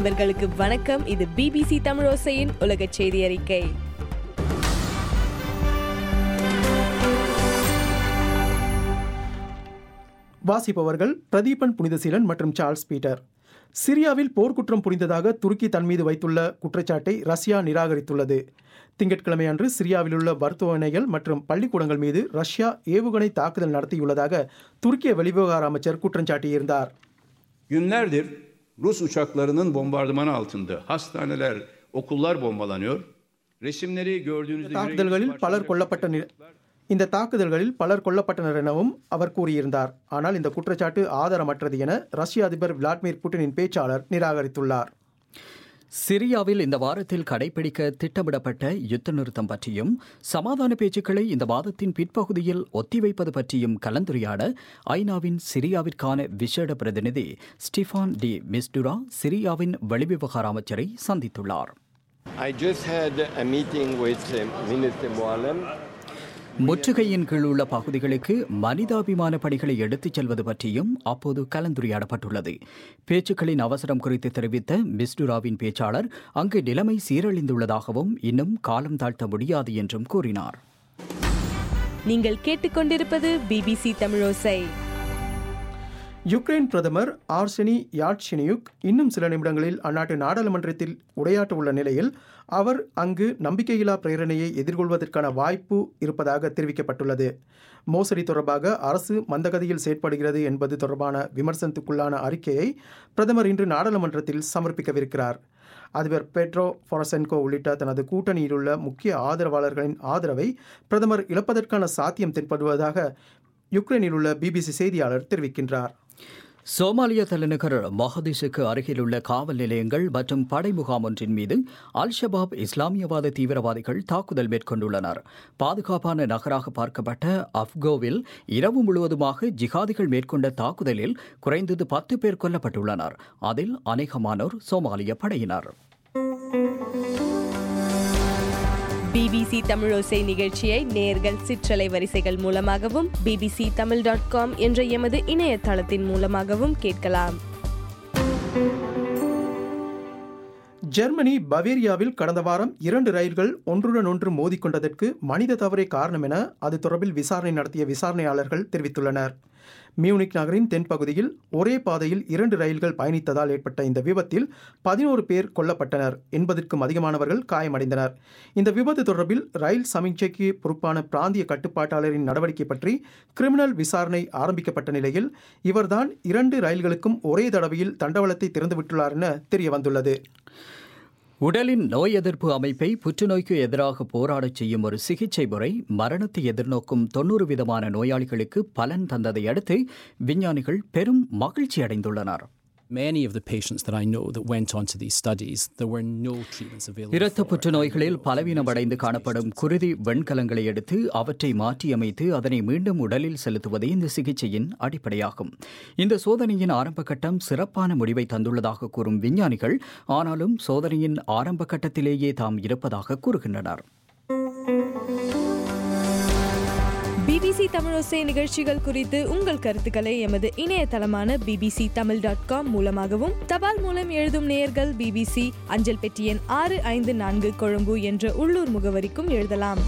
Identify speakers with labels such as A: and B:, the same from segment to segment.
A: நண்பர்களுக்கு வணக்கம். இது BBC தமிழோசையின் உலக செய்தி அறிக்கை.
B: வாசிப்பவர்கள் பிரதீபன் புனிதசீலன் மற்றும் சார்ல்ஸ் பீட்டர். சிரியாவில் போர்க்குற்றம் புரிந்ததாக துருக்கி தன் மீது வைத்துள்ள குற்றச்சாட்டை ரஷ்யா நிராகரித்துள்ளது. திங்கட்கிழமை அன்று சிரியாவிலுள்ள மருத்துவமனைகள் மற்றும் பள்ளிக்கூடங்கள் மீது ரஷ்யா ஏவுகணை தாக்குதல் நடத்தியுள்ளதாக துருக்கிய வெளிவிவகார அமைச்சர் குற்றம் சாட்டியிருந்தார்.
C: Günlerdir Rus uçaklarının bombardımanı altında hastaneler, okullar bombalanıyor. Resimleri gördüğünüzde
B: இந்த தாக்குதல்களில் பலர் கொல்லப்பட்டனர் எனவும் அவர் கூறியிருந்தார். ஆனால் இந்த குற்றச்சாட்டு ஆதாரமற்றது என ரஷ்ய அதிபர் விளாடிமிர் புட்டினின் பேச்சாளர் நிராகரித்துள்ளார்.
D: சிரியாவில் இந்த வாரத்தில் கடைபிடிக்க திட்டமிடப்பட்ட யுத்த நிறுத்தம் பற்றியும் சமாதான பேச்சுக்களை இந்த மாதத்தின் பிற்பகுதியில் ஒத்திவைப்பது பற்றியும் கலந்துரையாட ஐநாவின் சிரியாவிற்கான விசேட பிரதிநிதி ஸ்டீஃபான் டி மிஸ்டுரா சிரியாவின் வெளிவிவகார அமைச்சரை சந்தித்துள்ளார். முற்றுகையின் கீழ் உள்ள பகுதிகளுக்கு மனிதாபிமான பணிகளை எடுத்துச் செல்வது பற்றியும் அப்போது கலந்துரையாடப்பட்டுள்ளது. பேச்சுக்களின் அவசரம் குறித்து தெரிவித்த மிஸ்டுராவின் பேச்சாளர் அங்கு நிலைமை சீரழிந்துள்ளதாகவும் இன்னும் காலம் தாழ்த்த முடியாது என்றும் கூறினார்.
A: நீங்கள் கேட்டுக்கொண்டிருப்பது BBC தமிழோசை.
B: யுக்ரைன் பிரதமர் ஆர்செனி யாட்செனியுக் இன்னும் சில நிமிடங்களில் அந்நாட்டு நாடாளுமன்றத்தில் உரையாற்ற உள்ள நிலையில் அவர் அங்கு நம்பிக்கையில்லா பிரேரணையை எதிர்கொள்வதற்கான வாய்ப்பு இருப்பதாக தெரிவிக்கப்பட்டுள்ளது. மோசடி தொடர்பாக அரசு மந்தகதியில் செயற்படுகிறது என்பது தொடர்பான விமர்சனத்துக்குள்ளான அறிக்கையை பிரதமர் இன்று நாடாளுமன்றத்தில் சமர்ப்பிக்கவிருக்கிறார். அதிபர் பெட்ரோ பொரோஷென்கோ உள்ளிட்ட தனது கூட்டணியிலுள்ள முக்கிய ஆதரவாளர்களின் ஆதரவை பிரதமர் இழப்பதற்கான சாத்தியம் தென்படுவதாக யுக்ரைனில் உள்ள BBC செய்தியாளர் தெரிவிக்கின்றார்.
D: சோமாலியா தலைநகர் மொகதிஷுக்கு அருகிலுள்ள காவல் நிலையங்கள் மற்றும் படை முகாம் ஒன்றின் மீது அல் ஷபாப் இஸ்லாமியவாத தீவிரவாதிகள் தாக்குதல் மேற்கொண்டுள்ளனர். பாதுகாப்பான நகராக பார்க்கப்பட்ட அப்கோவில் இரவு முழுவதுமாக ஜிகாதிகள் மேற்கொண்ட தாக்குதலில் குறைந்தது 10 பேர் கொல்லப்பட்டுள்ளனர். அதில் அநேகமானோர் சோமாலிய படையினர்.
A: BBC தமிழோசை நிகழ்ச்சியை நேயர்கள் சிற்றலை வரிசைகள் மூலமாகவும் bbctamil.com என்ற எமது இணையதளத்தின் மூலமாகவும் கேட்கலாம்.
B: ஜெர்மனி பவேரியாவில் கடந்த வாரம் 2 ரயில்கள் ஒன்றுடன் ஒன்று மோதிக்கொண்டதற்கு மனித தவறே காரணம் என அது தொடர்பில் விசாரணை நடத்திய விசாரணையாளர்கள் தெரிவித்துள்ளனர். மியூனிக் நகரின் தென்பகுதியில் ஒரே பாதையில் 2 ரயில்கள் பயணித்ததால் ஏற்பட்ட இந்த விபத்தில் 11 பேர் கொல்லப்பட்டனர், 80க்கும் அதிகமானவர்கள் காயமடைந்தனர். இந்த விபத்து தொடர்பில் ரயில் சமிக்ஞைக்கு பொறுப்பான பிராந்திய கட்டுப்பாட்டாளரின் நடவடிக்கை பற்றி கிரிமினல் விசாரணை ஆரம்பிக்கப்பட்ட நிலையில் இவர்தான் 2 ரயில்களுக்கும் ஒரே தடவையில் தண்டவாளத்தை திறந்துவிட்டுள்ளார் என தெரிய வந்துள்ளது.
D: உடலின் நோய் எதிர்ப்பு அமைப்பை புற்றுநோய்க்கு எதிராக போராடச் செய்யும் ஒரு சிகிச்சை முறை மரணத்தை எதிர்நோக்கும் 90% நோயாளிகளுக்கு பலன் தந்ததை அடுத்து விஞ்ஞானிகள் பெரும் மகிழ்ச்சி அடைந்துள்ளனர்.
E: Many of the patients that I know that went on to these studies, there were no treatments available.
D: இரத்த புற்றுநோய்களில் பலவீனமடைந்து காணப்படும் குருதி வெண்கலங்களை எடுத்து அவற்றை மாற்றியமைத்து அதனை மீண்டும் உடலில் செலுத்துவதே இந்த சிகிச்சையின் அடிப்படையாகும். இந்த சோதனையின் ஆரம்ப கட்டம் சிறப்பான முடிவை தந்துள்ளதாக கூறும் விஞ்ஞானிகள், ஆனாலும் சோதனையின் ஆரம்ப கட்டத்திலேயே தாம் இருப்பதாக கூறுகின்றனர்.
A: BBC தமிழோசை நிகழ்ச்சிகள் குறித்து உங்கள் கருத்துக்களை எமது இணையதளமான bbctamil.com மூலமாகவும் தபால் மூலம் எழுதும் நேயர்கள் BBC அஞ்சல் பெட்டி எண் 654 கொழும்பு என்ற உள்ளூர் முகவரிக்கும் எழுதலாம்.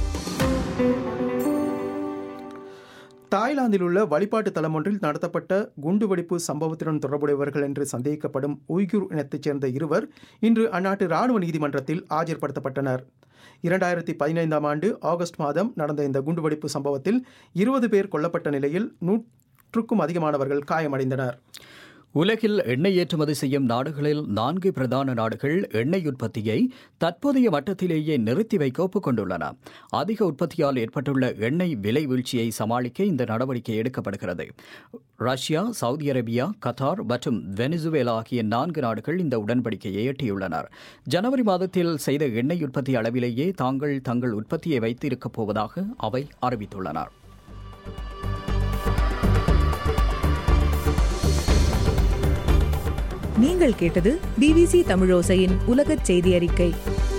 B: தாய்லாந்தில் உள்ள வழிபாட்டு தலம் ஒன்றில் நடத்தப்பட்ட குண்டுவெடிப்பு சம்பவத்துடன் தொடர்புடையவர்கள் என்று சந்தேகிக்கப்படும் உய்குர் இனத்தைச் சேர்ந்த 2 இன்று அந்நாட்டு இராணுவ நீதிமன்றத்தில் ஆஜர்படுத்தப்பட்டனர். 2015 ஆண்டு ஆகஸ்ட் மாதம் நடந்த இந்த குண்டுவெடிப்பு சம்பவத்தில் 20 பேர் கொல்லப்பட்ட நிலையில் 100க்கும் அதிகமானவர்கள் காயமடைந்தனர்.
D: உலகில் எண்ணெய் ஏற்றுமதி செய்யும் நாடுகளில் 4 பிரதான நாடுகள் எண்ணெய் உற்பத்தியை தற்போதைய மட்டத்திலேயே நிறுத்தி வைக்க ஒப்புக்கொண்டுள்ளன. அதிக உற்பத்தியால் ஏற்பட்டுள்ள எண்ணெய் விலை வீழ்ச்சியை சமாளிக்க இந்த நடவடிக்கை எடுக்கப்படுகிறது. ரஷ்யா, சவுதி அரேபியா, கத்தார் மற்றும் வெனிசுவேலா ஆகிய 4 நாடுகள் இந்த உடன்படிக்கையை எட்டியுள்ளனர். ஜனவரி மாதத்தில் செய்த எண்ணெய் உற்பத்தி அளவிலேயே தங்கள் உற்பத்தியை வைத்திருக்கப் போவதாக அவை அறிவித்துள்ளனர்.
F: நீங்கள் கேட்டது BBC தமிழோசையின் உலகச் செய்தி அறிக்கை.